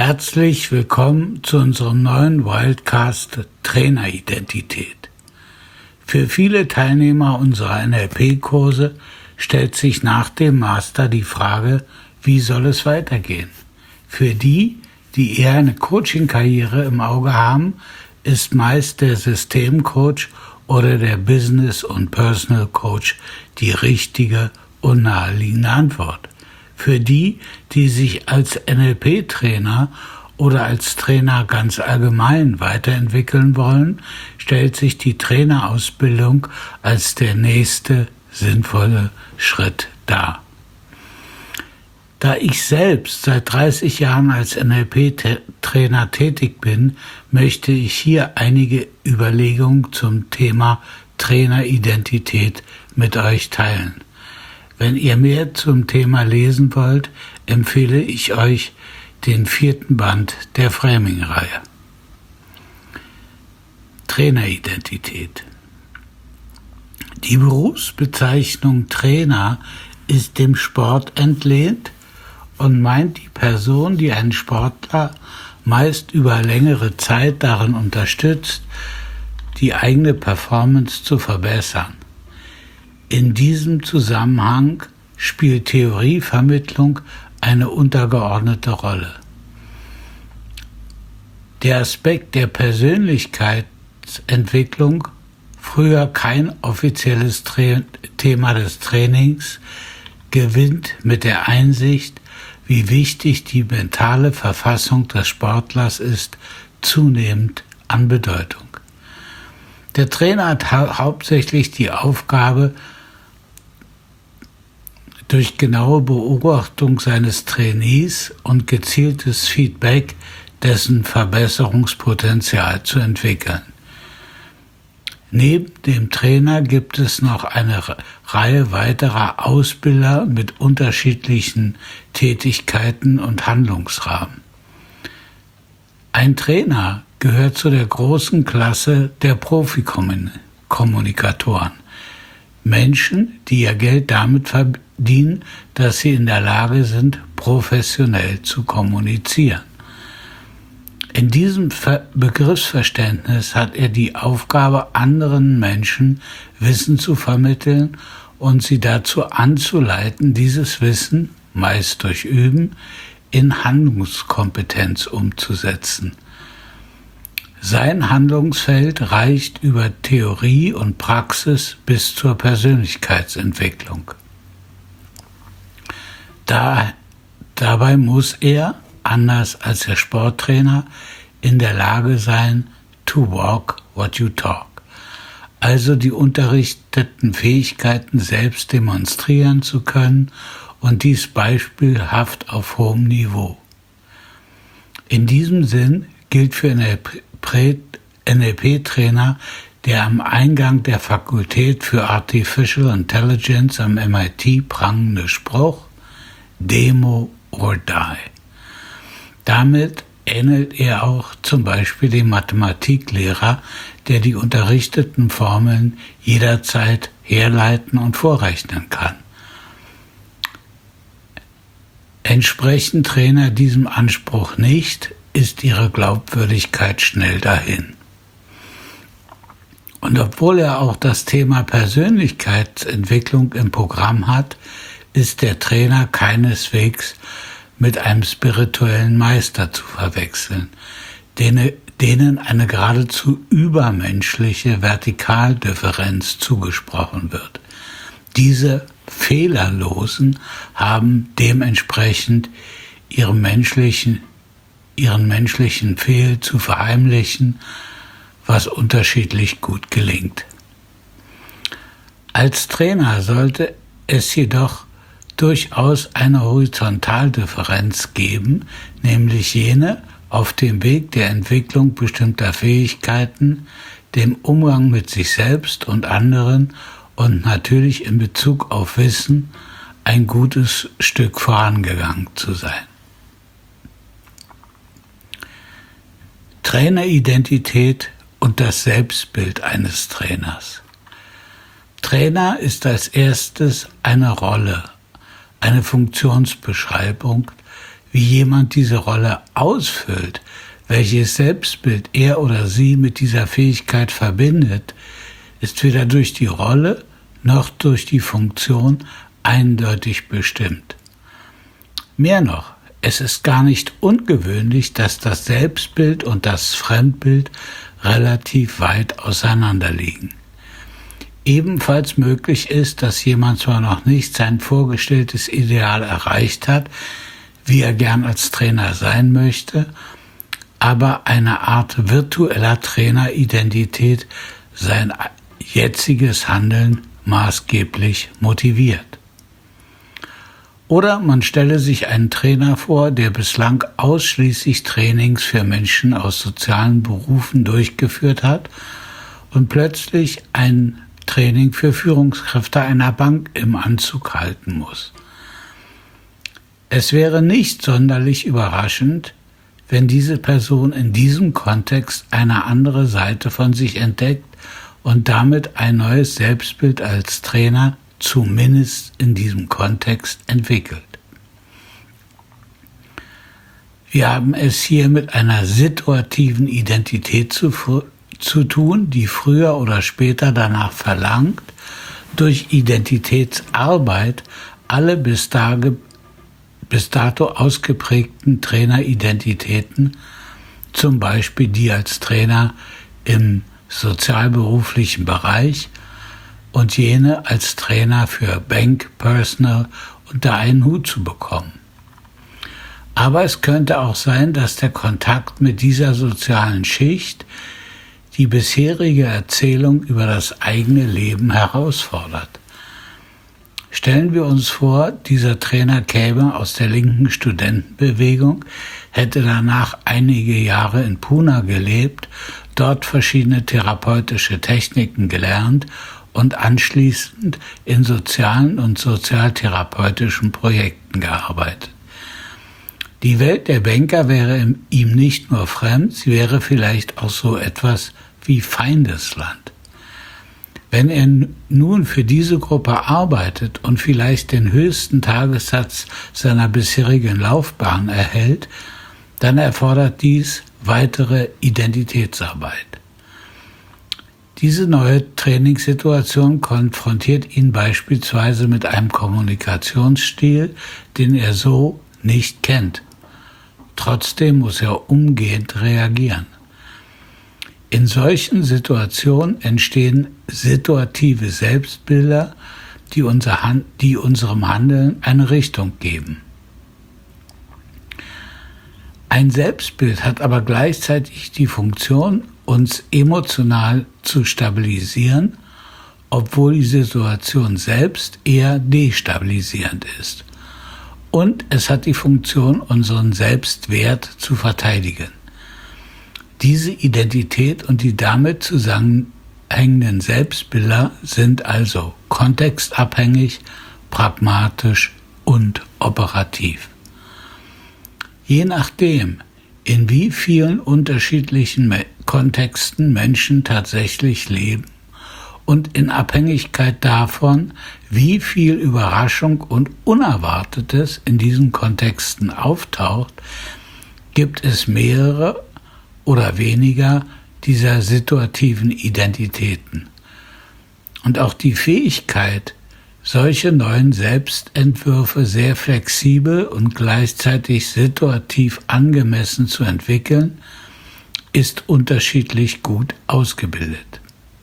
Herzlich willkommen zu unserem neuen Wildcast Traineridentität. Für viele Teilnehmer unserer NLP-Kurse stellt sich nach dem Master die Frage, wie soll es weitergehen? Für die, die eher eine Coaching-Karriere im Auge haben, ist meist der Systemcoach oder der Business- und Personal Coach die richtige und naheliegende Antwort. Für die, die sich als NLP-Trainer oder als Trainer ganz allgemein weiterentwickeln wollen, stellt sich die Trainerausbildung als der nächste sinnvolle Schritt dar. Da ich selbst seit 30 Jahren als NLP-Trainer tätig bin, möchte ich hier einige Überlegungen zum Thema Traineridentität mit euch teilen. Wenn ihr mehr zum Thema lesen wollt, empfehle ich euch den 4. Band der Framing-Reihe. Traineridentität. Die Berufsbezeichnung Trainer ist dem Sport entlehnt und meint die Person, die einen Sportler meist über längere Zeit darin unterstützt, die eigene Performance zu verbessern. In diesem Zusammenhang spielt Theorievermittlung eine untergeordnete Rolle. Der Aspekt der Persönlichkeitsentwicklung, früher kein offizielles Thema des Trainings, gewinnt mit der Einsicht, wie wichtig die mentale Verfassung des Sportlers ist, zunehmend an Bedeutung. Der Trainer hat hauptsächlich die Aufgabe, durch genaue Beobachtung seines Trainees und gezieltes Feedback dessen Verbesserungspotenzial zu entwickeln. Neben dem Trainer gibt es noch eine Reihe weiterer Ausbilder mit unterschiedlichen Tätigkeiten und Handlungsrahmen. Ein Trainer gehört zu der großen Klasse der Profikommunikatoren. Menschen, die ihr Geld damit verdienen, dass sie in der Lage sind, professionell zu kommunizieren. In diesem Begriffsverständnis hat er die Aufgabe, anderen Menschen Wissen zu vermitteln und sie dazu anzuleiten, dieses Wissen, meist durch Üben, in Handlungskompetenz umzusetzen. Sein Handlungsfeld reicht über Theorie und Praxis bis zur Persönlichkeitsentwicklung. Dabei muss er, anders als der Sporttrainer, in der Lage sein, to walk what you talk, also die unterrichteten Fähigkeiten selbst demonstrieren zu können und dies beispielhaft auf hohem Niveau. In diesem Sinn gilt für NLP-Trainer der am Eingang der Fakultät für Artificial Intelligence am MIT prangende Spruch: Demo or die. Damit ähnelt er auch zum Beispiel dem Mathematiklehrer, der die unterrichteten Formeln jederzeit herleiten und vorrechnen kann. Entsprechen Trainer diesem Anspruch nicht, ist ihre Glaubwürdigkeit schnell dahin. Und obwohl er auch das Thema Persönlichkeitsentwicklung im Programm hat, ist der Trainer keineswegs mit einem spirituellen Meister zu verwechseln, denen eine geradezu übermenschliche Vertikaldifferenz zugesprochen wird. Diese Fehlerlosen haben dementsprechend ihren menschlichen Fehl zu verheimlichen, was unterschiedlich gut gelingt. Als Trainer sollte es jedoch durchaus eine Horizontaldifferenz geben, nämlich jene auf dem Weg der Entwicklung bestimmter Fähigkeiten, dem Umgang mit sich selbst und anderen und natürlich in Bezug auf Wissen ein gutes Stück vorangegangen zu sein. Traineridentität und das Selbstbild eines Trainers. Trainer ist als erstes eine Rolle, eine Funktionsbeschreibung, Wie jemand diese Rolle ausfüllt, welches Selbstbild er oder sie mit dieser Fähigkeit verbindet, ist weder durch die Rolle noch durch die Funktion eindeutig bestimmt. Mehr noch, es ist gar nicht ungewöhnlich, dass das Selbstbild und das Fremdbild relativ weit auseinander liegen. Ebenfalls möglich ist, dass jemand zwar noch nicht sein vorgestelltes Ideal erreicht hat, wie er gern als Trainer sein möchte, aber eine Art virtueller Traineridentität sein jetziges Handeln maßgeblich motiviert. Oder man stelle sich einen Trainer vor, der bislang ausschließlich Trainings für Menschen aus sozialen Berufen durchgeführt hat und plötzlich ein Training für Führungskräfte einer Bank im Anzug halten muss. Es wäre nicht sonderlich überraschend, wenn diese Person in diesem Kontext eine andere Seite von sich entdeckt und damit ein neues Selbstbild als Trainer zumindest in diesem Kontext entwickelt. Wir haben es hier mit einer situativen Identität zu tun, die früher oder später danach verlangt, durch Identitätsarbeit alle bis dato ausgeprägten Traineridentitäten, zum Beispiel die als Trainer im sozialberuflichen Bereich und jene als Trainer für Bank Personal unter einen Hut zu bekommen. Aber es könnte auch sein, dass der Kontakt mit dieser sozialen Schicht die bisherige Erzählung über das eigene Leben herausfordert. Stellen wir uns vor, dieser Trainer käme aus der linken Studentenbewegung, hätte danach einige Jahre in Pune gelebt, dort verschiedene therapeutische Techniken gelernt und anschließend in sozialen und sozialtherapeutischen Projekten gearbeitet. Die Welt der Banker wäre ihm nicht nur fremd, sie wäre vielleicht auch so etwas wie Feindesland. Wenn er nun für diese Gruppe arbeitet und vielleicht den höchsten Tagessatz seiner bisherigen Laufbahn erhält, dann erfordert dies weitere Identitätsarbeit. Diese neue Trainingssituation konfrontiert ihn beispielsweise mit einem Kommunikationsstil, den er so nicht kennt. Trotzdem muss er umgehend reagieren. In solchen Situationen entstehen situative Selbstbilder, die unserem Handeln eine Richtung geben. Ein Selbstbild hat aber gleichzeitig die Funktion, uns emotional zu stabilisieren, obwohl die Situation selbst eher destabilisierend ist. Und es hat die Funktion, unseren Selbstwert zu verteidigen. Diese Identität und die damit zusammenhängenden Selbstbilder sind also kontextabhängig, pragmatisch und operativ. Je nachdem, in wie vielen unterschiedlichen Kontexten Menschen tatsächlich leben und in Abhängigkeit davon, wie viel Überraschung und Unerwartetes in diesen Kontexten auftaucht, gibt es mehrere oder weniger dieser situativen Identitäten. Und auch die Fähigkeit, solche neuen Selbstentwürfe sehr flexibel und gleichzeitig situativ angemessen zu entwickeln, ist unterschiedlich gut ausgebildet.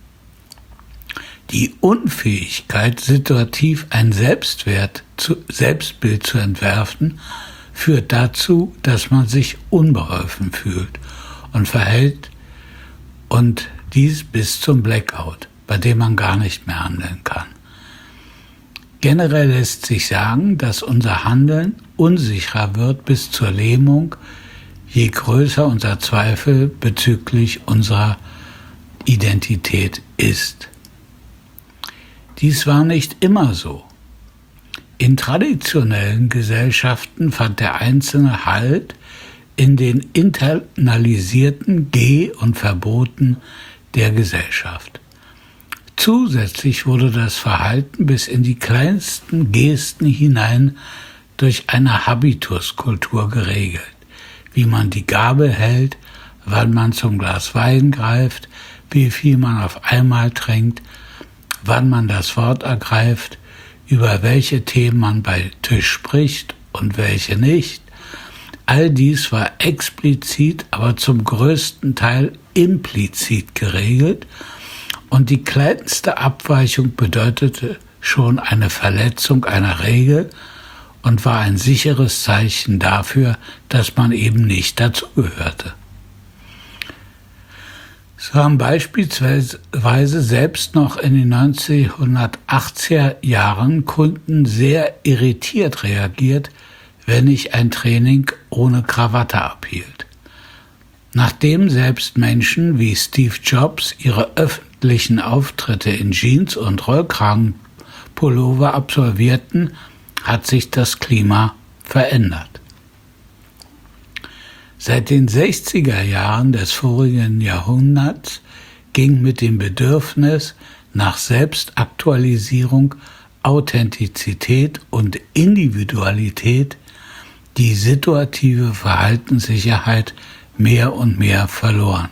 Die Unfähigkeit, situativ ein Selbstbild zu entwerfen, führt dazu, dass man sich unbeholfen fühlt und verhält, und dies bis zum Blackout, bei dem man gar nicht mehr handeln kann. Generell lässt sich sagen, dass unser Handeln unsicherer wird bis zur Lähmung, je größer unser Zweifel bezüglich unserer Identität ist. Dies war nicht immer so. In traditionellen Gesellschaften fand der Einzelne Halt in den internalisierten Geh- und Verboten der Gesellschaft. Zusätzlich wurde das Verhalten bis in die kleinsten Gesten hinein durch eine Habituskultur geregelt, wie man die Gabel hält, wann man zum Glas Wein greift, wie viel man auf einmal trinkt, wann man das Wort ergreift, über welche Themen man bei Tisch spricht und welche nicht. All dies war explizit, aber zum größten Teil implizit geregelt, und die kleinste Abweichung bedeutete schon eine Verletzung einer Regel und war ein sicheres Zeichen dafür, dass man eben nicht dazugehörte. So haben beispielsweise selbst noch in den 1980er Jahren Kunden sehr irritiert reagiert, wenn ich ein Training ohne Krawatte abhielt. Nachdem selbst Menschen wie Steve Jobs ihre öffentlichen Auftritte in Jeans und Rollkragenpullover absolvierten, hat sich das Klima verändert. Seit den 60er Jahren des vorigen Jahrhunderts ging mit dem Bedürfnis nach Selbstaktualisierung, Authentizität und Individualität die situative Verhaltenssicherheit mehr und mehr verloren.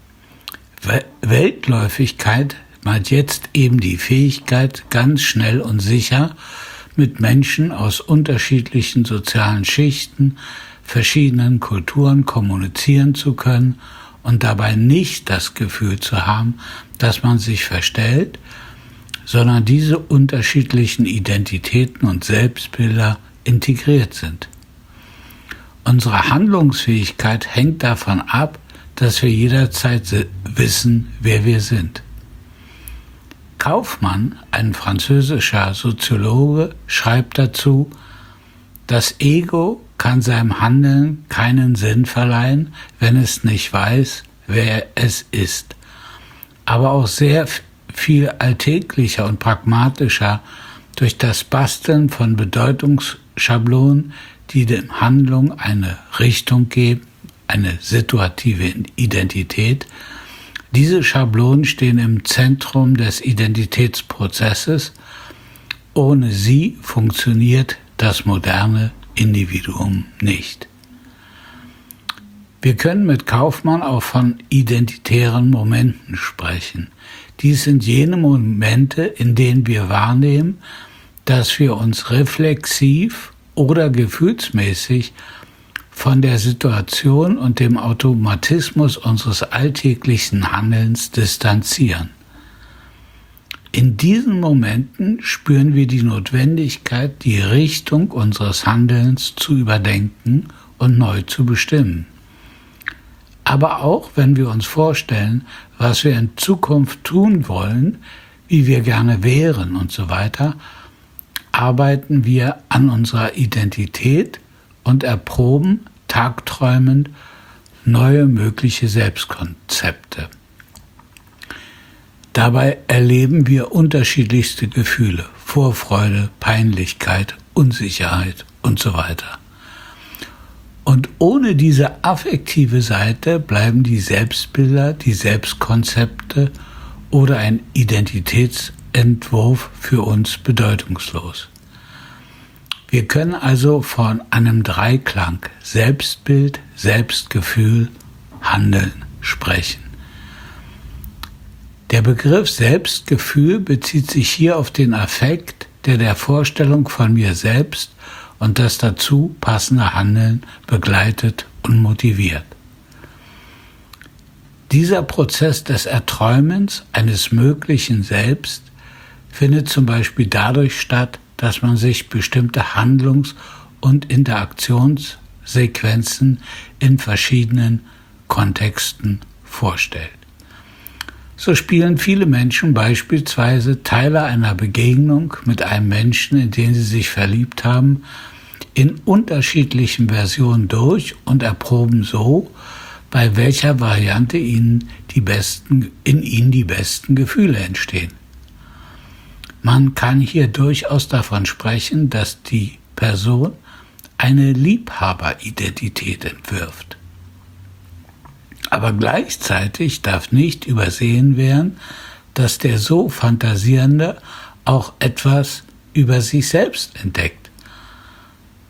Weltläufigkeit meint jetzt eben die Fähigkeit, ganz schnell und sicher mit Menschen aus unterschiedlichen sozialen Schichten, verschiedenen Kulturen kommunizieren zu können und dabei nicht das Gefühl zu haben, dass man sich verstellt, sondern diese unterschiedlichen Identitäten und Selbstbilder integriert sind. Unsere Handlungsfähigkeit hängt davon ab, dass wir jederzeit wissen, wer wir sind. Kaufmann, ein französischer Soziologe, schreibt dazu: Das Ego kann seinem Handeln keinen Sinn verleihen, wenn es nicht weiß, wer es ist. Aber auch sehr viel alltäglicher und pragmatischer durch das Basteln von Bedeutungsschablonen, die der Handlung eine Richtung geben, eine situative Identität. Diese Schablonen stehen im Zentrum des Identitätsprozesses. Ohne sie funktioniert das moderne Individuum nicht. Wir können mit Kaufmann auch von identitären Momenten sprechen. Dies sind jene Momente, in denen wir wahrnehmen, dass wir uns reflexiv oder gefühlsmäßig von der Situation und dem Automatismus unseres alltäglichen Handelns distanzieren. In diesen Momenten spüren wir die Notwendigkeit, die Richtung unseres Handelns zu überdenken und neu zu bestimmen. Aber auch wenn wir uns vorstellen, was wir in Zukunft tun wollen, wie wir gerne wären und so weiter, arbeiten wir an unserer Identität und erproben tagträumend neue mögliche Selbstkonzepte. Dabei erleben wir unterschiedlichste Gefühle: Vorfreude, Peinlichkeit, Unsicherheit und so weiter. Und ohne diese affektive Seite bleiben die Selbstbilder, die Selbstkonzepte oder ein Identitätsentwurf für uns bedeutungslos. Wir können also von einem Dreiklang Selbstbild, Selbstgefühl, Handeln sprechen. Der Begriff Selbstgefühl bezieht sich hier auf den Affekt, der der Vorstellung von mir selbst und das dazu passende Handeln begleitet und motiviert. Dieser Prozess des Erträumens eines möglichen Selbst findet zum Beispiel dadurch statt, dass man sich bestimmte Handlungs- und Interaktionssequenzen in verschiedenen Kontexten vorstellt. So spielen viele Menschen beispielsweise Teile einer Begegnung mit einem Menschen, in den sie sich verliebt haben, in unterschiedlichen Versionen durch und erproben so, bei welcher Variante in ihnen die besten Gefühle entstehen. Man kann hier durchaus davon sprechen, dass die Person eine Liebhaberidentität entwirft. Aber gleichzeitig darf nicht übersehen werden, dass der so Fantasierende auch etwas über sich selbst entdeckt.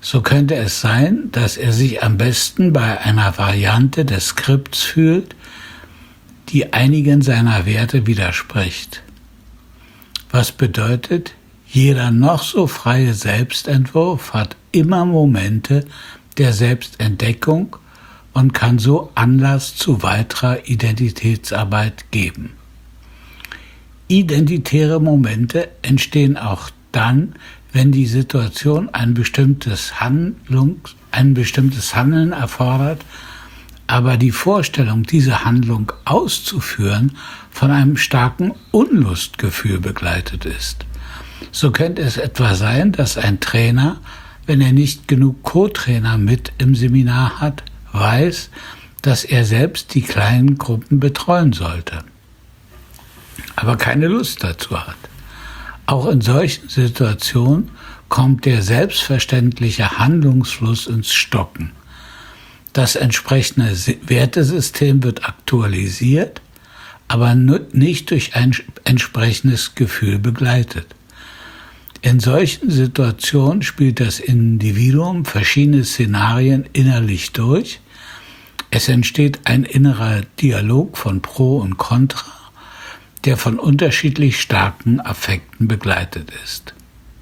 So könnte es sein, dass er sich am besten bei einer Variante des Skripts fühlt, die einigen seiner Werte widerspricht. Was bedeutet, jeder noch so freie Selbstentwurf hat immer Momente der Selbstentdeckung und kann so Anlass zu weiterer Identitätsarbeit geben. Identitäre Momente entstehen auch dann, wenn die Situation ein bestimmtes Handeln erfordert, aber die Vorstellung, diese Handlung auszuführen, von einem starken Unlustgefühl begleitet ist. So könnte es etwa sein, dass ein Trainer, wenn er nicht genug Co-Trainer mit im Seminar hat, weiß, dass er selbst die kleinen Gruppen betreuen sollte, aber keine Lust dazu hat. Auch in solchen Situationen kommt der selbstverständliche Handlungsfluss ins Stocken. Das entsprechende Wertesystem wird aktualisiert, aber nicht durch ein entsprechendes Gefühl begleitet. In solchen Situationen spielt das Individuum verschiedene Szenarien innerlich durch. Es entsteht ein innerer Dialog von Pro und Contra, der von unterschiedlich starken Affekten begleitet ist.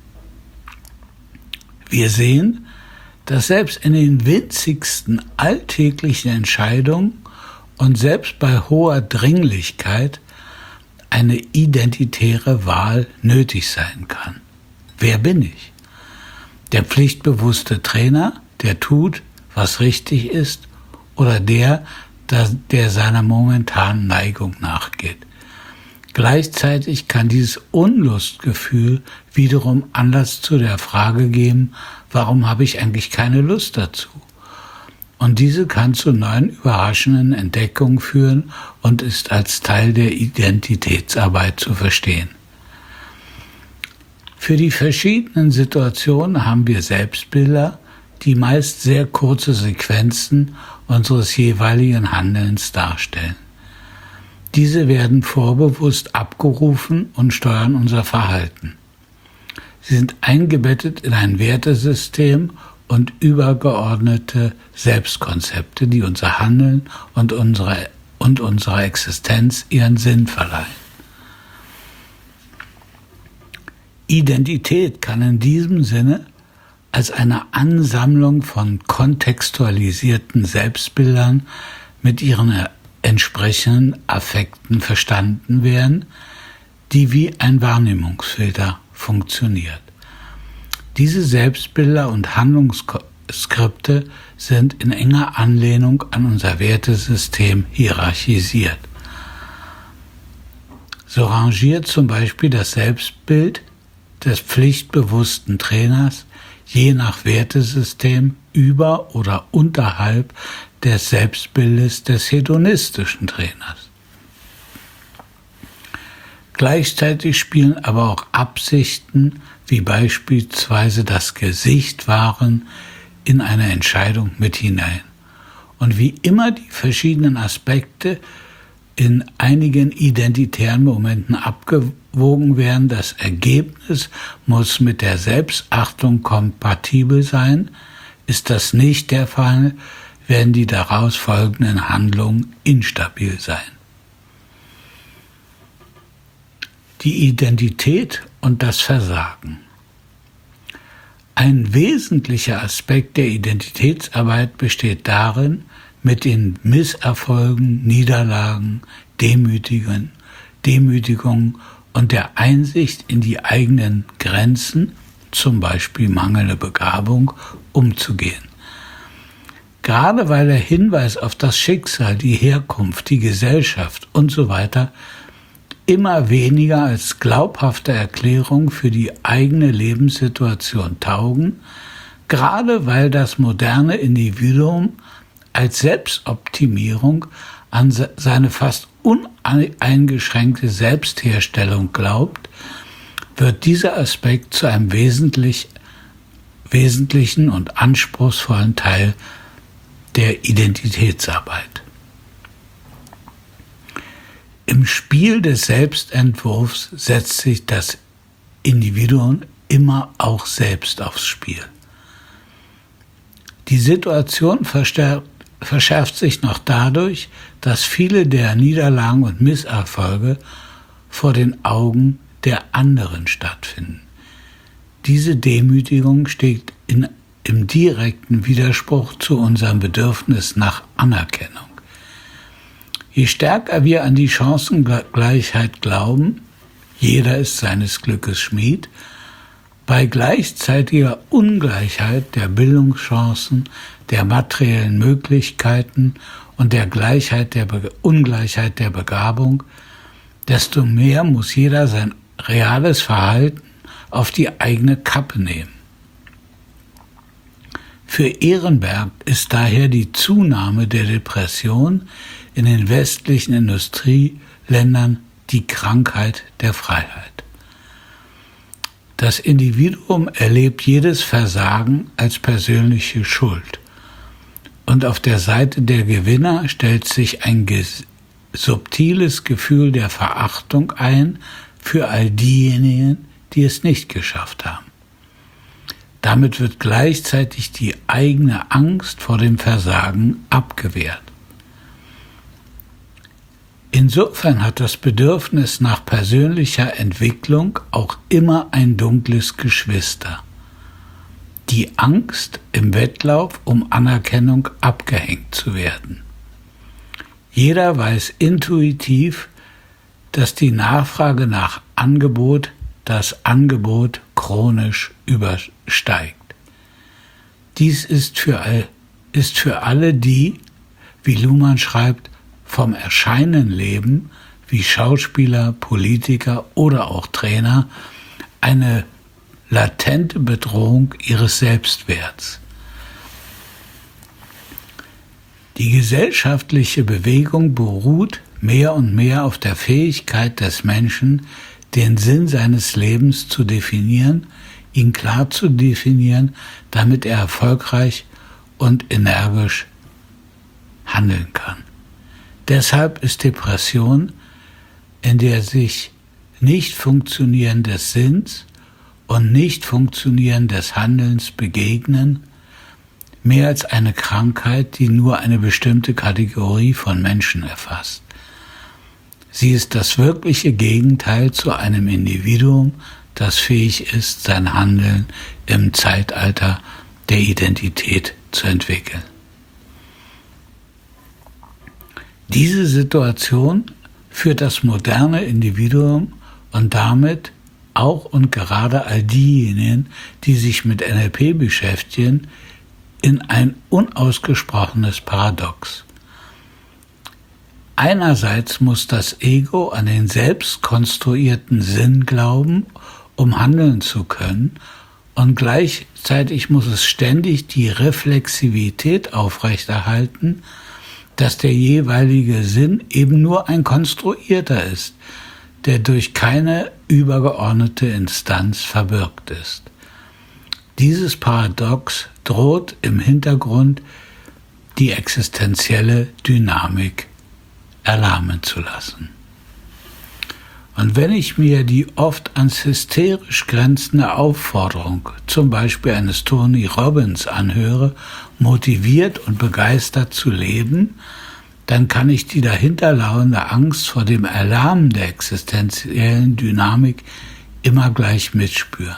Wir sehen, dass selbst in den winzigsten alltäglichen Entscheidungen und selbst bei hoher Dringlichkeit eine identitäre Wahl nötig sein kann. Wer bin ich? Der pflichtbewusste Trainer, der tut, was richtig ist, oder der seiner momentanen Neigung nachgeht? Gleichzeitig kann dieses Unlustgefühl wiederum Anlass zu der Frage geben, warum habe ich eigentlich keine Lust dazu? Und diese kann zu neuen überraschenden Entdeckungen führen und ist als Teil der Identitätsarbeit zu verstehen. Für die verschiedenen Situationen haben wir Selbstbilder, die meist sehr kurze Sequenzen unseres jeweiligen Handelns darstellen. Diese werden vorbewusst abgerufen und steuern unser Verhalten. Sie sind eingebettet in ein Wertesystem und übergeordnete Selbstkonzepte, die unser Handeln und unserer Existenz ihren Sinn verleihen. Identität kann in diesem Sinne als eine Ansammlung von kontextualisierten Selbstbildern mit ihren entsprechenden Affekten verstanden werden, die wie ein Wahrnehmungsfilter funktioniert. Diese Selbstbilder und Handlungsskripte sind in enger Anlehnung an unser Wertesystem hierarchisiert. So rangiert zum Beispiel das Selbstbild des pflichtbewussten Trainers je nach Wertesystem über oder unterhalb des Selbstbildes des hedonistischen Trainers. Gleichzeitig spielen aber auch Absichten wie beispielsweise das Gesicht wahren in eine Entscheidung mit hinein. Und wie immer die verschiedenen Aspekte in einigen identitären Momenten abgewogen werden, das Ergebnis muss mit der Selbstachtung kompatibel sein. Ist das nicht der Fall, werden die daraus folgenden Handlungen instabil sein. Die Identität und das Versagen. Ein wesentlicher Aspekt der Identitätsarbeit besteht darin, mit den Misserfolgen, Niederlagen, Demütigungen und der Einsicht in die eigenen Grenzen, zum Beispiel mangelnde Begabung, umzugehen. Gerade weil der Hinweis auf das Schicksal, die Herkunft, die Gesellschaft usw. immer weniger als glaubhafte Erklärung für die eigene Lebenssituation taugen, gerade weil das moderne Individuum als Selbstoptimierung an seine fast uneingeschränkte Selbstherstellung glaubt, wird dieser Aspekt zu einem wesentlichen und anspruchsvollen Teil der Identitätsarbeit. Im Spiel des Selbstentwurfs setzt sich das Individuum immer auch selbst aufs Spiel. Die Situation verschärft sich noch dadurch, dass viele der Niederlagen und Misserfolge vor den Augen der anderen stattfinden. Diese Demütigung steht im direkten Widerspruch zu unserem Bedürfnis nach Anerkennung. Je stärker wir an die Chancengleichheit glauben, jeder ist seines Glückes Schmied, bei gleichzeitiger Ungleichheit der Bildungschancen, der materiellen Möglichkeiten und der Ungleichheit der Begabung, desto mehr muss jeder sein reales Verhalten auf die eigene Kappe nehmen. Für Ehrenberg ist daher die Zunahme der Depression in den westlichen Industrieländern die Krankheit der Freiheit. Das Individuum erlebt jedes Versagen als persönliche Schuld. Und auf der Seite der Gewinner stellt sich ein subtiles Gefühl der Verachtung ein für all diejenigen, die es nicht geschafft haben. Damit wird gleichzeitig die eigene Angst vor dem Versagen abgewehrt. Insofern hat das Bedürfnis nach persönlicher Entwicklung auch immer ein dunkles Geschwister: die Angst, im Wettlauf um Anerkennung abgehängt zu werden. Jeder weiß intuitiv, dass die Nachfrage nach Angebot das Angebot chronisch übersteigt. Dies ist für alle die, wie Luhmann schreibt, vom Erscheinen leben, wie Schauspieler, Politiker oder auch Trainer, eine latente Bedrohung ihres Selbstwerts. Die gesellschaftliche Bewegung beruht mehr und mehr auf der Fähigkeit des Menschen, den Sinn seines Lebens zu definieren, ihn klar zu definieren, damit er erfolgreich und energisch handeln kann. Deshalb ist Depression, in der sich Nicht-Funktionieren des Sinns und Nicht-Funktionieren des Handelns begegnen, mehr als eine Krankheit, die nur eine bestimmte Kategorie von Menschen erfasst. Sie ist das wirkliche Gegenteil zu einem Individuum, das fähig ist, sein Handeln im Zeitalter der Identität zu entwickeln. Diese Situation führt das moderne Individuum und damit auch und gerade all diejenigen, die sich mit NLP beschäftigen, in ein unausgesprochenes Paradox. Einerseits muss das Ego an den selbst konstruierten Sinn glauben, um handeln zu können, und gleichzeitig muss es ständig die Reflexivität aufrechterhalten, dass der jeweilige Sinn eben nur ein konstruierter ist, der durch keine übergeordnete Instanz verbürgt ist. Dieses Paradox droht im Hintergrund die existenzielle Dynamik erlahmen zu lassen. Und wenn ich mir die oft ans hysterisch grenzende Aufforderung, zum Beispiel eines Tony Robbins, anhöre, motiviert und begeistert zu leben, dann kann ich die dahinterlauernde Angst vor dem Erlahmen der existenziellen Dynamik immer gleich mitspüren.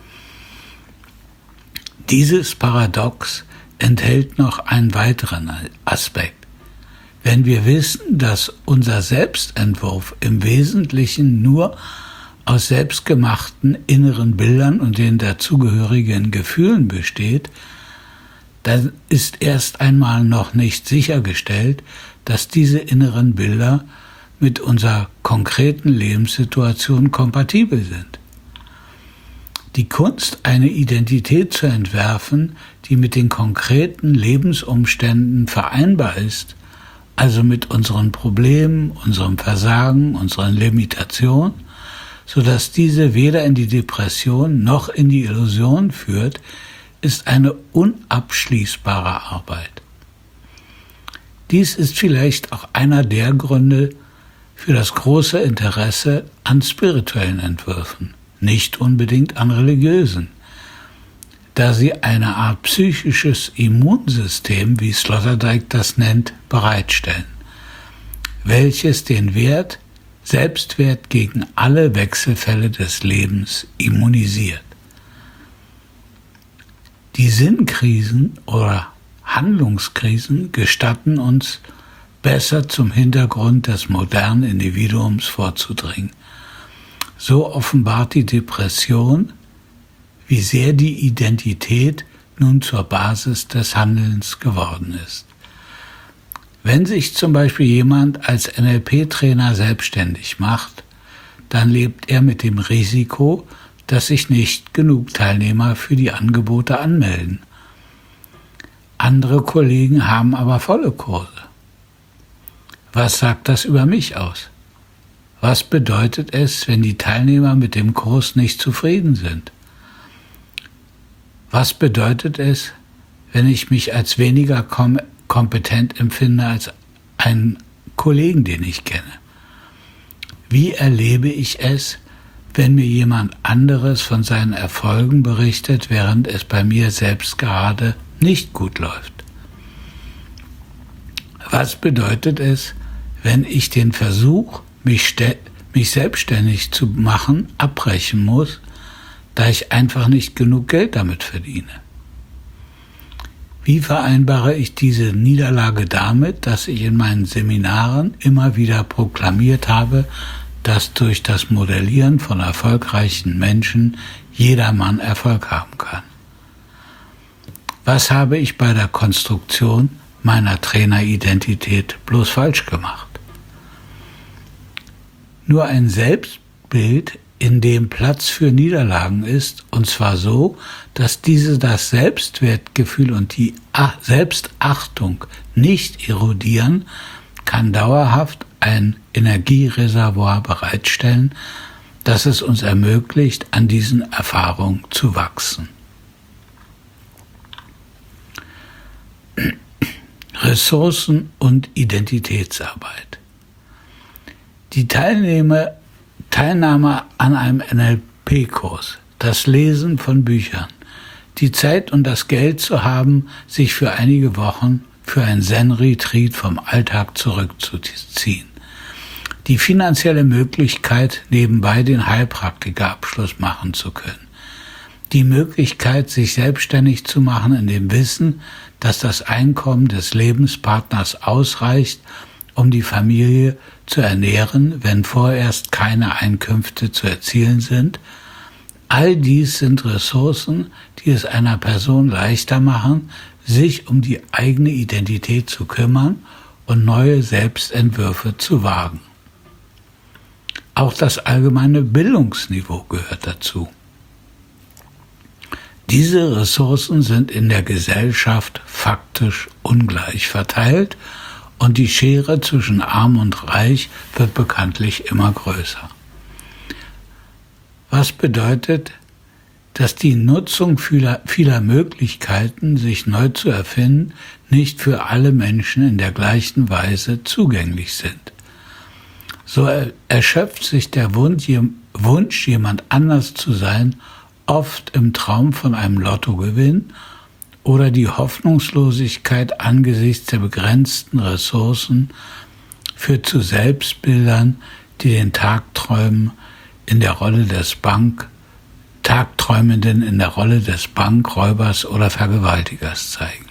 Dieses Paradox enthält noch einen weiteren Aspekt. Wenn wir wissen, dass unser Selbstentwurf im Wesentlichen nur aus selbstgemachten inneren Bildern und den dazugehörigen Gefühlen besteht, dann ist erst einmal noch nicht sichergestellt, dass diese inneren Bilder mit unserer konkreten Lebenssituation kompatibel sind. Die Kunst, eine Identität zu entwerfen, die mit den konkreten Lebensumständen vereinbar ist, also mit unseren Problemen, unserem Versagen, unseren Limitationen, sodass diese weder in die Depression noch in die Illusion führt, ist eine unabschließbare Arbeit. Dies ist vielleicht auch einer der Gründe für das große Interesse an spirituellen Entwürfen, nicht unbedingt an religiösen. da sie eine Art psychisches Immunsystem, wie Sloterdijk das nennt, bereitstellen, welches den Selbstwert gegen alle Wechselfälle des Lebens immunisiert. Die Sinnkrisen oder Handlungskrisen gestatten uns, besser zum Hintergrund des modernen Individuums vorzudringen. So offenbart die Depression, wie sehr die Identität nun zur Basis des Handelns geworden ist. Wenn sich zum Beispiel jemand als NLP-Trainer selbstständig macht, dann lebt er mit dem Risiko, dass sich nicht genug Teilnehmer für die Angebote anmelden. Andere Kollegen haben aber volle Kurse. Was sagt das über mich aus? Was bedeutet es, wenn die Teilnehmer mit dem Kurs nicht zufrieden sind? Was bedeutet es, wenn ich mich als weniger kompetent empfinde als einen Kollegen, den ich kenne? Wie erlebe ich es, wenn mir jemand anderes von seinen Erfolgen berichtet, während es bei mir selbst gerade nicht gut läuft? Was bedeutet es, wenn ich den Versuch, mich selbstständig zu machen, abbrechen muss, da ich einfach nicht genug Geld damit verdiene? Wie vereinbare ich diese Niederlage damit, dass ich in meinen Seminaren immer wieder proklamiert habe, dass durch das Modellieren von erfolgreichen Menschen jedermann Erfolg haben kann? Was habe ich bei der Konstruktion meiner Traineridentität bloß falsch gemacht? Nur ein Selbstbild, in dem Platz für Niederlagen ist, und zwar so, dass diese das Selbstwertgefühl und die Selbstachtung nicht erodieren, kann dauerhaft ein Energiereservoir bereitstellen, das es uns ermöglicht, an diesen Erfahrungen zu wachsen. Ressourcen und Identitätsarbeit. Die Teilnahme an einem NLP-Kurs, das Lesen von Büchern, die Zeit und das Geld zu haben, sich für einige Wochen für ein Zen-Retreat vom Alltag zurückzuziehen, die finanzielle Möglichkeit, nebenbei den Heilpraktikerabschluss machen zu können, die Möglichkeit, sich selbstständig zu machen in dem Wissen, dass das Einkommen des Lebenspartners ausreicht, um die Familie zu ernähren, wenn vorerst keine Einkünfte zu erzielen sind. All dies sind Ressourcen, die es einer Person leichter machen, sich um die eigene Identität zu kümmern und neue Selbstentwürfe zu wagen. Auch das allgemeine Bildungsniveau gehört dazu. Diese Ressourcen sind in der Gesellschaft faktisch ungleich verteilt und die Schere zwischen Arm und Reich wird bekanntlich immer größer. Was bedeutet, dass die Nutzung vieler Möglichkeiten, sich neu zu erfinden, nicht für alle Menschen in der gleichen Weise zugänglich sind. So erschöpft sich der Wunsch, jemand anders zu sein, oft im Traum von einem Lottogewinn oder die Hoffnungslosigkeit angesichts der begrenzten Ressourcen führt zu Selbstbildern, die den Tagträumenden in der Rolle des Bankräubers oder Vergewaltigers zeigen.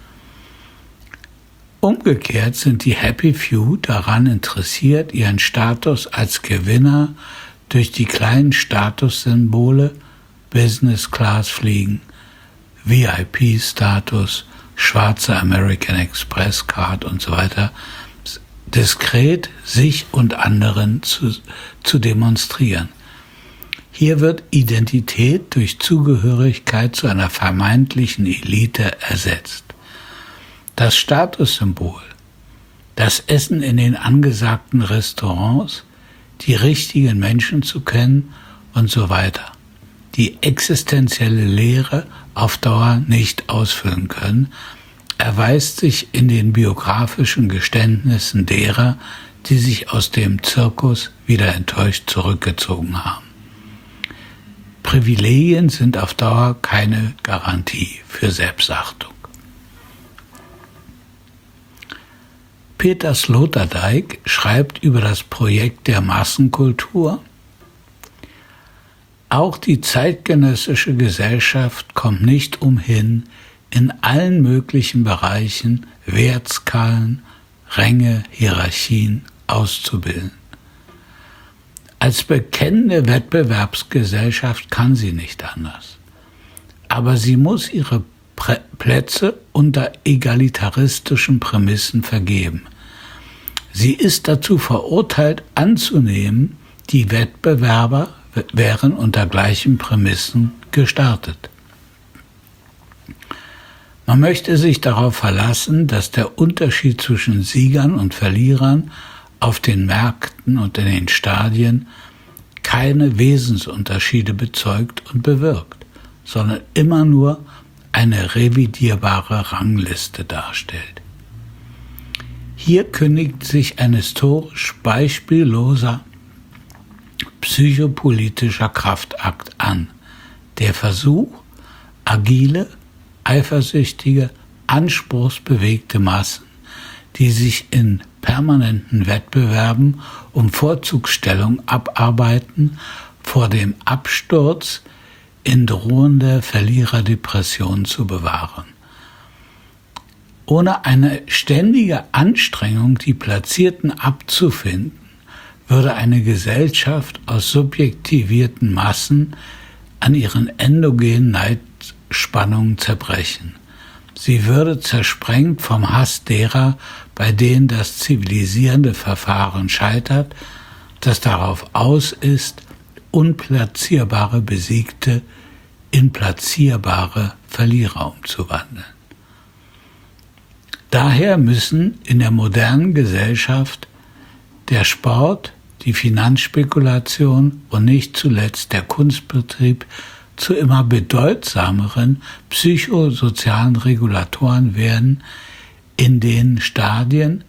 Umgekehrt sind die Happy Few daran interessiert, ihren Status als Gewinner durch die kleinen Statussymbole Business Class fliegen, VIP-Status, schwarze American Express Card und so weiter, diskret sich und anderen zu demonstrieren. Hier wird Identität durch Zugehörigkeit zu einer vermeintlichen Elite ersetzt. Das Statussymbol, das Essen in den angesagten Restaurants, die richtigen Menschen zu kennen und so weiter, die existenzielle Leere auf Dauer nicht ausfüllen können, erweist sich in den biografischen Geständnissen derer, die sich aus dem Zirkus wieder enttäuscht zurückgezogen haben. Privilegien sind auf Dauer keine Garantie für Selbstachtung. Peter Sloterdijk schreibt über das Projekt der Massenkultur: Auch die zeitgenössische Gesellschaft kommt nicht umhin, in allen möglichen Bereichen Wertskalen, Ränge, Hierarchien auszubilden. Als bekennende Wettbewerbsgesellschaft kann sie nicht anders. Aber sie muss ihre Plätze unter egalitaristischen Prämissen vergeben. Sie ist dazu verurteilt anzunehmen, die Wettbewerber wären unter gleichen Prämissen gestartet. Man möchte sich darauf verlassen, dass der Unterschied zwischen Siegern und Verlierern auf den Märkten und in den Stadien keine Wesensunterschiede bezeugt und bewirkt, sondern immer nur eine revidierbare Rangliste darstellt. Hier kündigt sich ein historisch beispielloser psychopolitischer Kraftakt an, der Versuch, agile, eifersüchtige, anspruchsbewegte Massen, die sich in permanenten Wettbewerben um Vorzugsstellung abarbeiten, vor dem Absturz in drohende Verliererdepression zu bewahren. Ohne eine ständige Anstrengung, die Platzierten abzufinden, würde eine Gesellschaft aus subjektivierten Massen an ihren endogenen Neidspannungen zerbrechen. Sie würde zersprengt vom Hass derer, bei denen das zivilisierende Verfahren scheitert, das darauf aus ist, unplatzierbare Besiegte in platzierbare Verlierer umzuwandeln. Daher müssen in der modernen Gesellschaft der Sport, die Finanzspekulation und nicht zuletzt der Kunstbetrieb zu immer bedeutsameren psychosozialen Regulatoren werden, denn in den Stadien,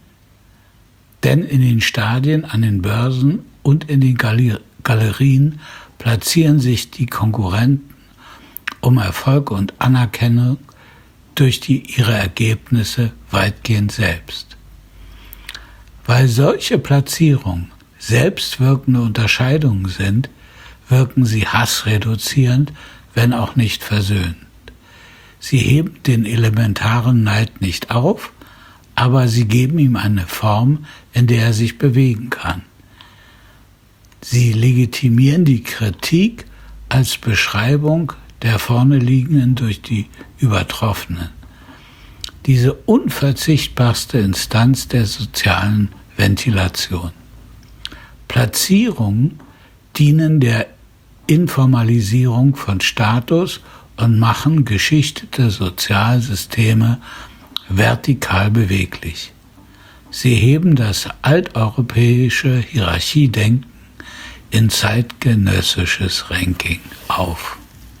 an den Börsen und in den Galerien platzieren sich die Konkurrenten um Erfolg und Anerkennung durch ihre Ergebnisse weitgehend selbst. Weil solche Platzierungen selbstwirkende Unterscheidungen sind, wirken sie hassreduzierend, wenn auch nicht versöhnend. Sie heben den elementaren Neid nicht auf, aber sie geben ihm eine Form, in der er sich bewegen kann. Sie legitimieren die Kritik als Beschreibung der vorne liegenden durch die Übertroffenen. Diese unverzichtbarste Instanz der sozialen Ventilation. Platzierungen dienen der Informalisierung von Status und machen geschichtete Sozialsysteme vertikal beweglich. Sie heben das alteuropäische Hierarchiedenken in zeitgenössisches Ranking auf.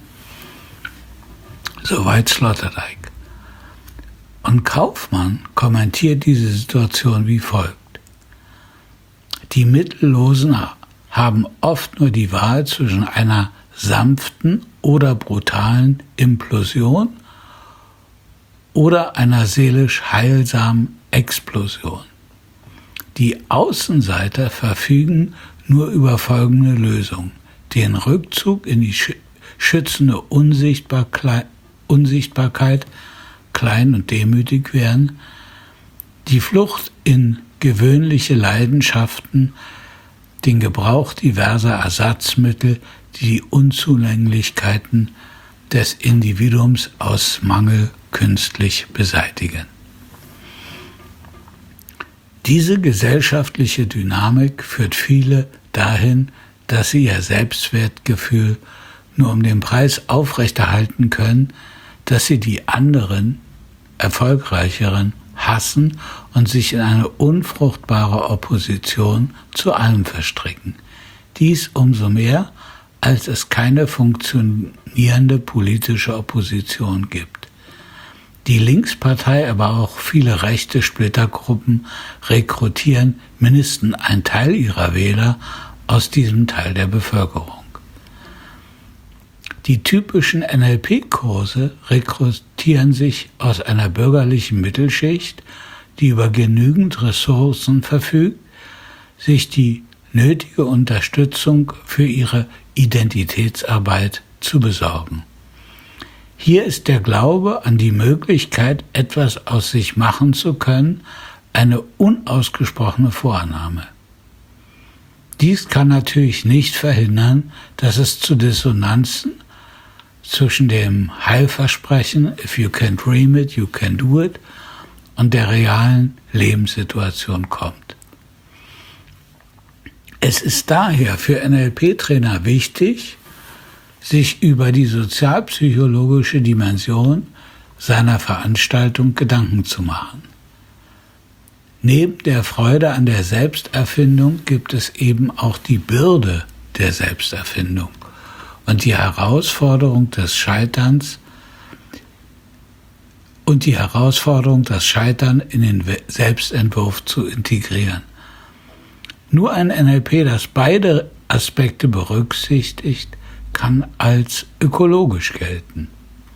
Soweit Sloterdijk. Und Kaufmann kommentiert diese Situation wie folgt: Die Mittellosen haben oft nur die Wahl zwischen einer sanften oder brutalen Implosion oder einer seelisch heilsamen Explosion. Die Außenseiter verfügen nur über folgende Lösung: den Rückzug in die schützende Unsichtbarkeit, klein und demütig werden, die Flucht in gewöhnliche Leidenschaften, den Gebrauch diverser Ersatzmittel, die Unzulänglichkeiten des Individuums aus Mangel künstlich beseitigen. Diese gesellschaftliche Dynamik führt viele dahin, dass sie ihr Selbstwertgefühl nur um den Preis aufrechterhalten können, dass sie die anderen, erfolgreicheren, hassen und sich in eine unfruchtbare Opposition zu allem verstricken. Dies umso mehr, als es keine funktionierende politische Opposition gibt. Die Linkspartei, aber auch viele rechte Splittergruppen rekrutieren mindestens einen Teil ihrer Wähler aus diesem Teil der Bevölkerung. Die typischen NLP-Kurse rekrutieren sich aus einer bürgerlichen Mittelschicht, die über genügend Ressourcen verfügt, sich die nötige Unterstützung für ihre Identitätsarbeit zu besorgen. Hier ist der Glaube an die Möglichkeit, etwas aus sich machen zu können, eine unausgesprochene Vorannahme. Dies kann natürlich nicht verhindern, dass es zu Dissonanzen zwischen dem Heilversprechen "If you can dream it, you can do it" und der realen Lebenssituation kommt. Es ist daher für NLP-Trainer wichtig, sich über die sozialpsychologische Dimension seiner Veranstaltung Gedanken zu machen. Neben der Freude an der Selbsterfindung gibt es eben auch die Bürde der Selbsterfindung und die Herausforderung des Scheiterns das Scheitern in den Selbstentwurf zu integrieren. Nur ein NLP, das beide Aspekte berücksichtigt, kann als ökologisch gelten.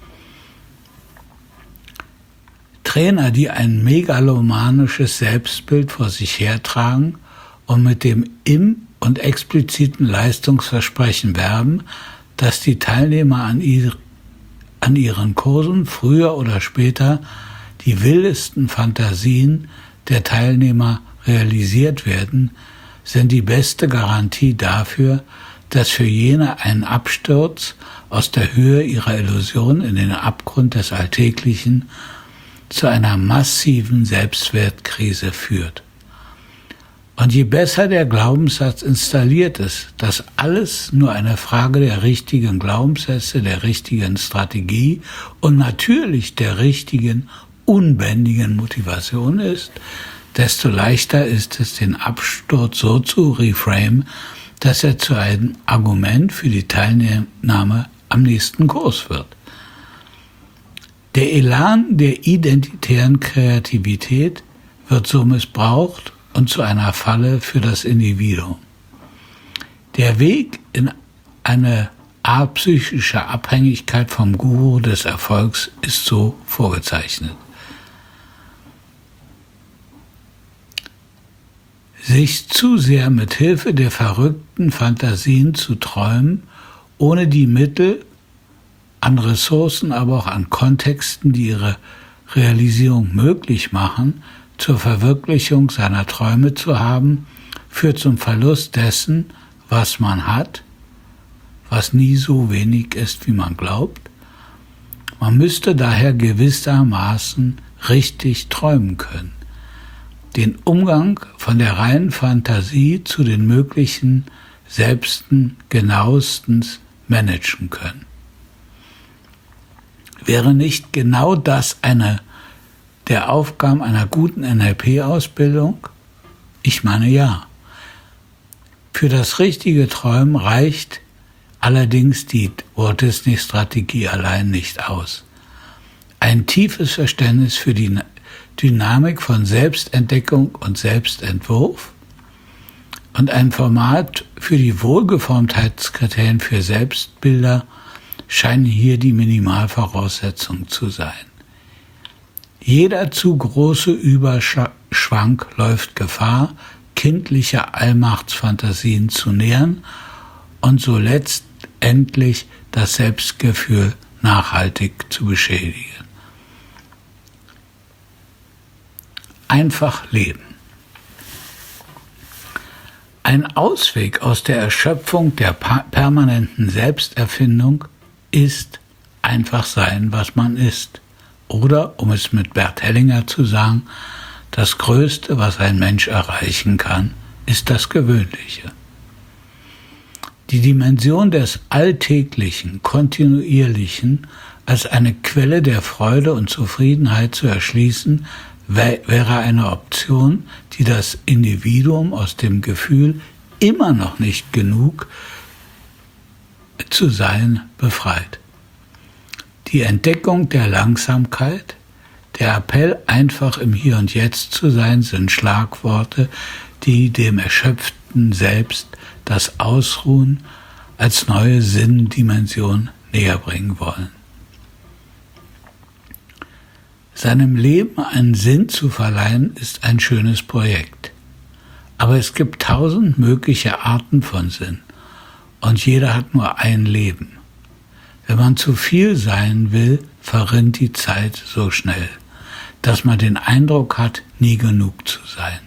Trainer, die ein megalomanisches Selbstbild vor sich hertragen und mit dem und expliziten Leistungsversprechen werben, dass die Teilnehmer an ihren Kursen früher oder später die wildesten Fantasien der Teilnehmer realisiert werden, sind die beste Garantie dafür, dass für jene ein Absturz aus der Höhe ihrer Illusion in den Abgrund des Alltäglichen zu einer massiven Selbstwertkrise führt. Und je besser der Glaubenssatz installiert ist, dass alles nur eine Frage der richtigen Glaubenssätze, der richtigen Strategie und natürlich der richtigen, unbändigen Motivation ist, desto leichter ist es, den Absturz so zu reframen, dass er zu einem Argument für die Teilnahme am nächsten Kurs wird. Der Elan der identitären Kreativität wird so missbraucht und zu einer Falle für das Individuum. Der Weg in eine apsychische Abhängigkeit vom Guru des Erfolgs ist so vorgezeichnet. Sich zu sehr mit Hilfe der verrückten Fantasien zu träumen, ohne die Mittel an Ressourcen, aber auch an Kontexten, die ihre Realisierung möglich machen, zur Verwirklichung seiner Träume zu haben, führt zum Verlust dessen, was man hat, was nie so wenig ist, wie man glaubt. Man müsste daher gewissermaßen richtig träumen können. Den Umgang von der reinen Fantasie zu den möglichen Selbsten genauestens managen können. Wäre nicht genau das eine der Aufgaben einer guten NLP-Ausbildung? Ich meine ja. Für das richtige Träumen reicht allerdings die Walt Disney-Strategie allein nicht aus. Ein tiefes Verständnis für die Dynamik von Selbstentdeckung und Selbstentwurf und ein Format für die Wohlgeformtheitskriterien für Selbstbilder scheinen hier die Minimalvoraussetzungen zu sein. Jeder zu große Überschwank läuft Gefahr, kindliche Allmachtsfantasien zu nähren und so letztendlich das Selbstgefühl nachhaltig zu beschädigen. Einfach leben. Ein Ausweg aus der Erschöpfung der permanenten Selbsterfindung ist einfach sein, was man ist. Oder, um es mit Bert Hellinger zu sagen, das Größte, was ein Mensch erreichen kann, ist das Gewöhnliche. Die Dimension des Alltäglichen, Kontinuierlichen als eine Quelle der Freude und Zufriedenheit zu erschließen, wäre eine Option, die das Individuum aus dem Gefühl, immer noch nicht genug zu sein, befreit. Die Entdeckung der Langsamkeit, der Appell, einfach im Hier und Jetzt zu sein, sind Schlagworte, die dem erschöpften Selbst das Ausruhen als neue Sinndimension näher bringen wollen. Seinem Leben einen Sinn zu verleihen, ist ein schönes Projekt. Aber es gibt 1000 mögliche Arten von Sinn und jeder hat nur ein Leben. Wenn man zu viel sein will, verrinnt die Zeit so schnell, dass man den Eindruck hat, nie genug zu sein.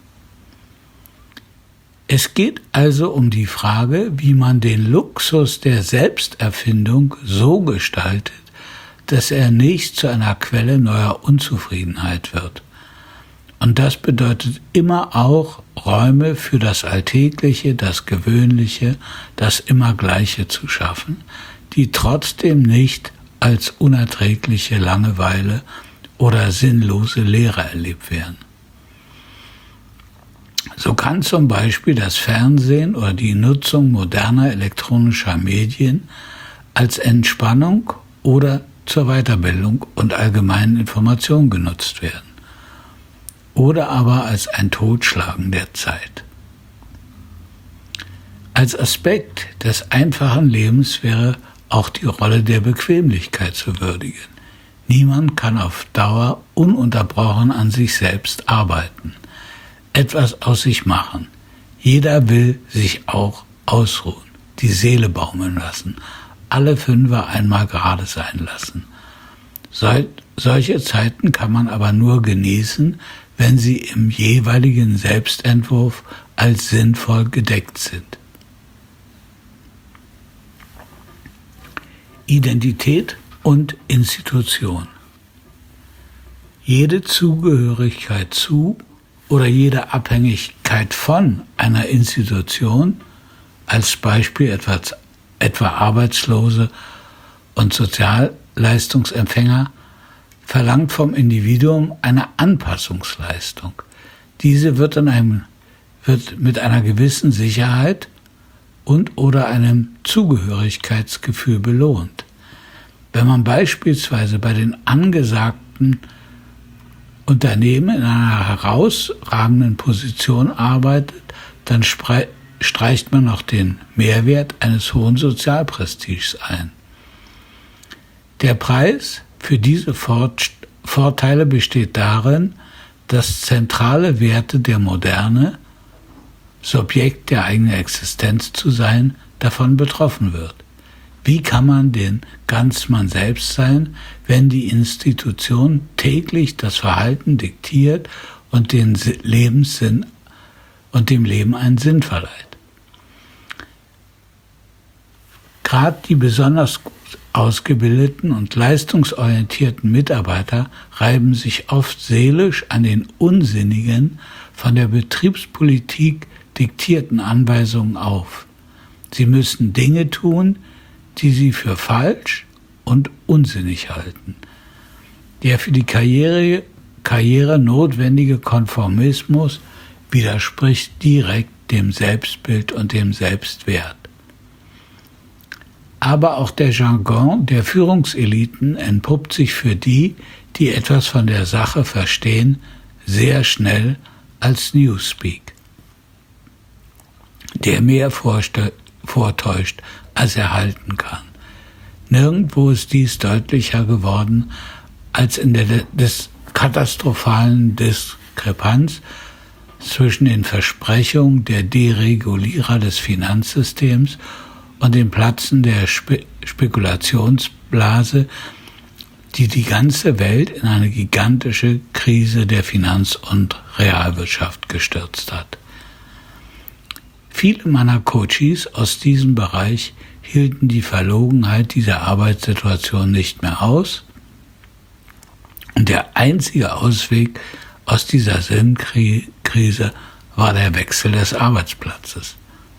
Es geht also um die Frage, wie man den Luxus der Selbsterfindung so gestaltet, dass er nicht zu einer Quelle neuer Unzufriedenheit wird. Und das bedeutet immer auch, Räume für das Alltägliche, das Gewöhnliche, das Immergleiche zu schaffen, die trotzdem nicht als unerträgliche Langeweile oder sinnlose Leere erlebt werden. So kann zum Beispiel das Fernsehen oder die Nutzung moderner elektronischer Medien als Entspannung oder zur Weiterbildung und allgemeinen Information genutzt werden. Oder aber als ein Totschlagen der Zeit. Als Aspekt des einfachen Lebens wäre auch die Rolle der Bequemlichkeit zu würdigen. Niemand kann auf Dauer ununterbrochen an sich selbst arbeiten, etwas aus sich machen. Jeder will sich auch ausruhen, die Seele baumeln lassen, alle Fünfer einmal gerade sein lassen. Solche Zeiten kann man aber nur genießen, wenn sie im jeweiligen Selbstentwurf als sinnvoll gedeckt sind. Identität und Institution. Jede Zugehörigkeit zu oder jede Abhängigkeit von einer Institution, als Beispiel etwa Arbeitslose und Sozialleistungsempfänger, verlangt vom Individuum eine Anpassungsleistung. Diese wird mit einer gewissen Sicherheit und/oder einem Zugehörigkeitsgefühl belohnt. Wenn man beispielsweise bei den angesagten Unternehmen in einer herausragenden Position arbeitet, dann streicht man noch den Mehrwert eines hohen Sozialprestiges ein. Der Preis für diese Vorteile besteht darin, dass zentrale Werte der Moderne, Subjekt der eigenen Existenz zu sein, davon betroffen wird. Wie kann man denn ganz man selbst sein, wenn die Institution täglich das Verhalten diktiert und dem Leben einen Sinn verleiht? Gerade die besonders gut ausgebildeten und leistungsorientierten Mitarbeiter reiben sich oft seelisch an den unsinnigen, von der Betriebspolitik diktierten Anweisungen auf. Sie müssen Dinge tun, die sie für falsch und unsinnig halten. Der für die Karriere notwendige Konformismus widerspricht direkt dem Selbstbild und dem Selbstwert. Aber auch der Jargon der Führungseliten entpuppt sich für die, die etwas von der Sache verstehen, sehr schnell als Newspeak, der mehr vortäuscht, als er halten kann. Nirgendwo ist dies deutlicher geworden als in der katastrophalen Diskrepanz zwischen den Versprechungen der Deregulierer des Finanzsystems und dem Platzen der Spekulationsblase, die die ganze Welt in eine gigantische Krise der Finanz- und Realwirtschaft gestürzt hat. Viele meiner Coaches aus diesem Bereich hielten die Verlogenheit dieser Arbeitssituation nicht mehr aus und der einzige Ausweg aus dieser Sinnkrise war der Wechsel des Arbeitsplatzes.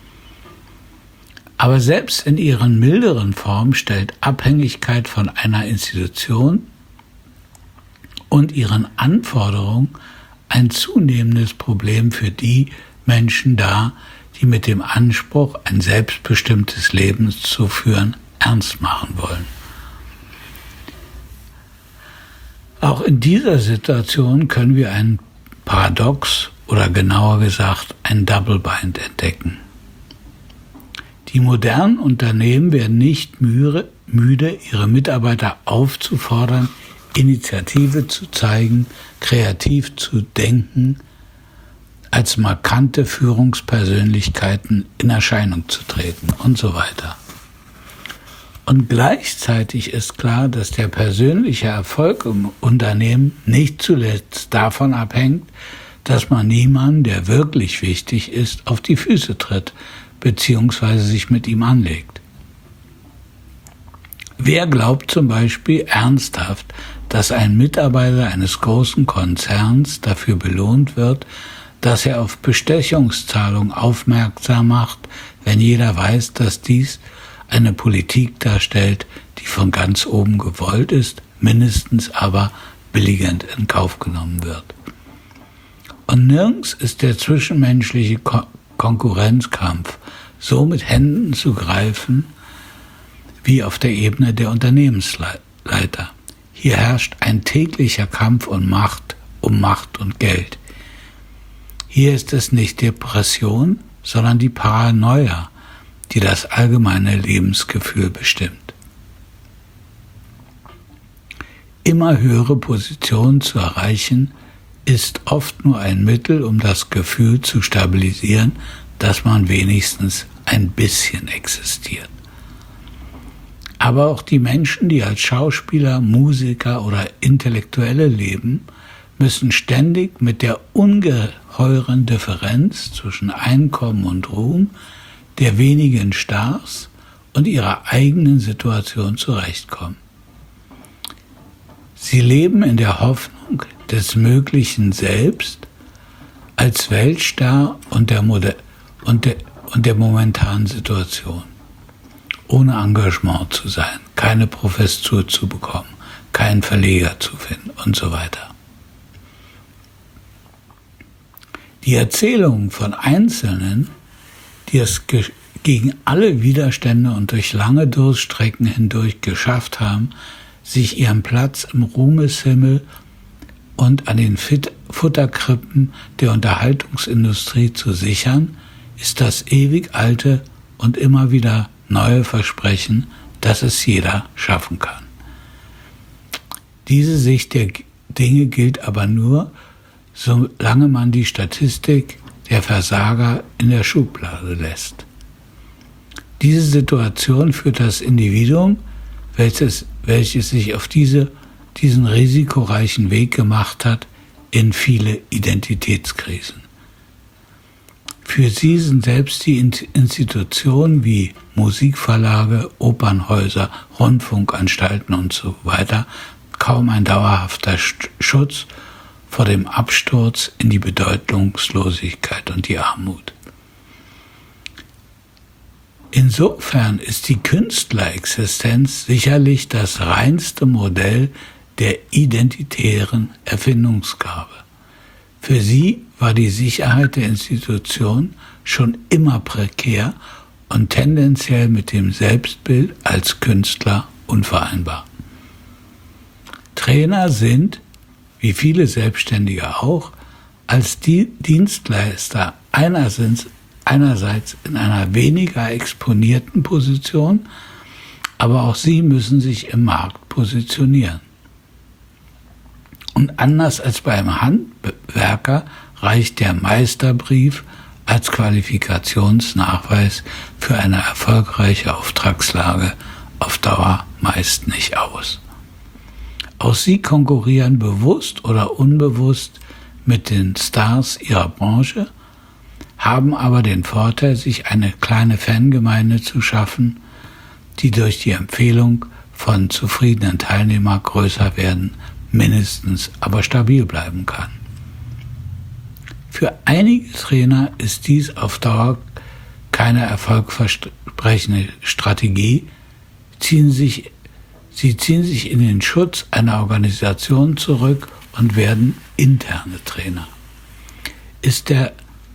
Aber selbst in ihren milderen Formen stellt Abhängigkeit von einer Institution und ihren Anforderungen ein zunehmendes Problem für die Menschen dar, die mit dem Anspruch, ein selbstbestimmtes Leben zu führen, ernst machen wollen. Auch in dieser Situation können wir ein Paradox oder genauer gesagt ein Double Bind entdecken. Die modernen Unternehmen werden nicht müde, müde, ihre Mitarbeiter aufzufordern, Initiative zu zeigen, kreativ zu denken, als markante Führungspersönlichkeiten in Erscheinung zu treten und so weiter. Und gleichzeitig ist klar, dass der persönliche Erfolg im Unternehmen nicht zuletzt davon abhängt, dass man niemanden, der wirklich wichtig ist, auf die Füße tritt bzw. sich mit ihm anlegt. Wer glaubt zum Beispiel ernsthaft, dass ein Mitarbeiter eines großen Konzerns dafür belohnt wird, dass er auf Bestechungszahlungen aufmerksam macht, wenn jeder weiß, dass dies eine Politik darstellt, die von ganz oben gewollt ist, mindestens aber billigend in Kauf genommen wird. Und nirgends ist der zwischenmenschliche Konkurrenzkampf so mit Händen zu greifen wie auf der Ebene der Unternehmensleiter. Hier herrscht ein täglicher Kampf um Macht und Geld. Hier ist es nicht Depression, sondern die Paranoia, die das allgemeine Lebensgefühl bestimmt. Immer höhere Positionen zu erreichen, ist oft nur ein Mittel, um das Gefühl zu stabilisieren, dass man wenigstens ein bisschen existiert. Aber auch die Menschen, die als Schauspieler, Musiker oder Intellektuelle leben, müssen ständig mit der ungeheuren Differenz zwischen Einkommen und Ruhm der wenigen Stars und ihrer eigenen Situation zurechtkommen. Sie leben in der Hoffnung des möglichen Selbst als Weltstar und der momentanen Situation, ohne Engagement zu sein, keine Professur zu bekommen, keinen Verleger zu finden und so weiter. Die Erzählungen von Einzelnen, die es gegen alle Widerstände und durch lange Durststrecken hindurch geschafft haben, sich ihren Platz im Ruhmeshimmel und an den Futterkrippen der Unterhaltungsindustrie zu sichern, ist das ewig alte und immer wieder neue Versprechen, dass es jeder schaffen kann. Diese Sicht der Dinge gilt aber nur, solange man die Statistik der Versager in der Schublade lässt. Diese Situation führt das Individuum, welches sich auf diesen risikoreichen Weg gemacht hat, in viele Identitätskrisen. Für sie sind selbst die Institutionen wie Musikverlage, Opernhäuser, Rundfunkanstalten und so weiter kaum ein dauerhafter Schutz vor dem Absturz in die Bedeutungslosigkeit und die Armut. Insofern ist die Künstlerexistenz sicherlich das reinste Modell der identitären Erfindungsgabe. Für sie war die Sicherheit der Institution schon immer prekär und tendenziell mit dem Selbstbild als Künstler unvereinbar. Trainer sind, wie viele Selbstständige auch, als Dienstleister einerseits in einer weniger exponierten Position, aber auch sie müssen sich im Markt positionieren. Und anders als beim Handwerker reicht der Meisterbrief als Qualifikationsnachweis für eine erfolgreiche Auftragslage auf Dauer meist nicht aus. Auch sie konkurrieren bewusst oder unbewusst mit den Stars ihrer Branche, haben aber den Vorteil, sich eine kleine Fangemeinde zu schaffen, die durch die Empfehlung von zufriedenen Teilnehmern größer werden, mindestens aber stabil bleiben kann. Für einige Trainer ist dies auf Dauer keine erfolgversprechende Strategie. Sie ziehen sich in den Schutz einer Organisation zurück und werden interne Trainer. Ist der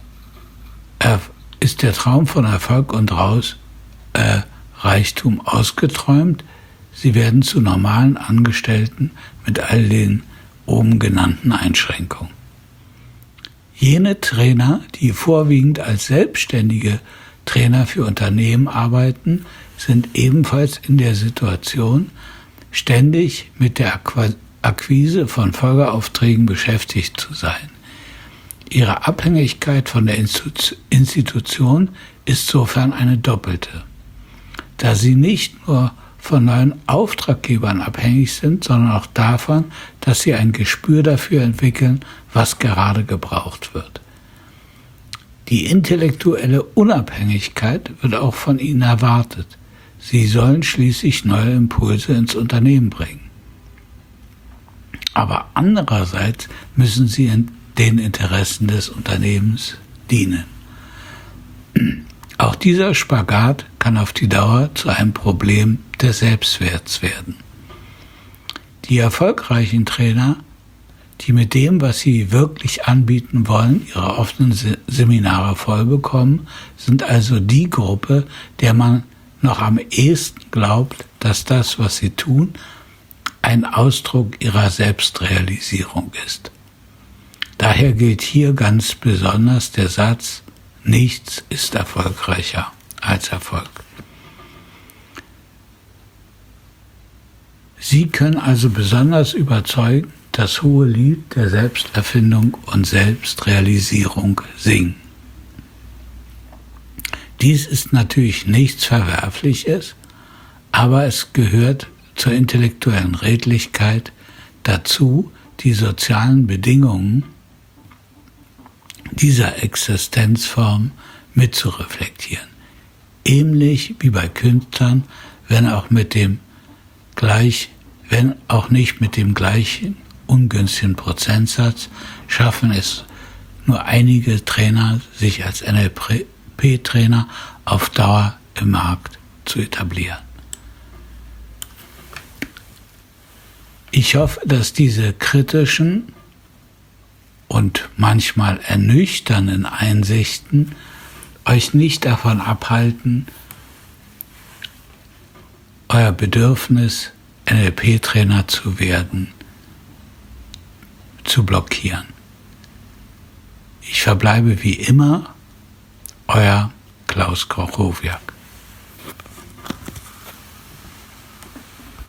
Traum von Erfolg und Reichtum ausgeträumt? Sie werden zu normalen Angestellten mit all den oben genannten Einschränkungen. Jene Trainer, die vorwiegend als Selbstständige Trainer für Unternehmen arbeiten, sind ebenfalls in der Situation, ständig mit der Akquise von Folgeaufträgen beschäftigt zu sein. Ihre Abhängigkeit von der Institution ist sofern eine doppelte, da sie nicht nur von neuen Auftraggebern abhängig sind, sondern auch davon, dass sie ein Gespür dafür entwickeln, was gerade gebraucht wird. Die intellektuelle Unabhängigkeit wird auch von ihnen erwartet. Sie sollen schließlich neue Impulse ins Unternehmen bringen. Aber andererseits müssen sie den Interessen des Unternehmens dienen. Auch dieser Spagat kann auf die Dauer zu einem Problem des Selbstwerts werden. Die erfolgreichen Trainer, die mit dem, was sie wirklich anbieten wollen, ihre offenen Seminare vollbekommen, sind also die Gruppe, der man noch am ehesten glaubt, dass das, was sie tun, ein Ausdruck ihrer Selbstrealisierung ist. Daher gilt hier ganz besonders der Satz: Nichts ist erfolgreicher als Erfolg. Sie können also besonders überzeugend das hohe Lied der Selbsterfindung und Selbstrealisierung singen. Dies ist natürlich nichts Verwerfliches, aber es gehört zur intellektuellen Redlichkeit dazu, die sozialen Bedingungen dieser Existenzform mitzureflektieren. Ähnlich wie bei Künstlern, wenn auch nicht mit dem gleichen ungünstigen Prozentsatz, schaffen es nur einige Trainer, sich als NLP-Trainer auf Dauer im Markt zu etablieren. Ich hoffe, dass diese kritischen und manchmal ernüchternden Einsichten euch nicht davon abhalten, euer Bedürfnis, NLP-Trainer zu werden, zu blockieren. Ich verbleibe wie immer, euer Klaus Kochowiak.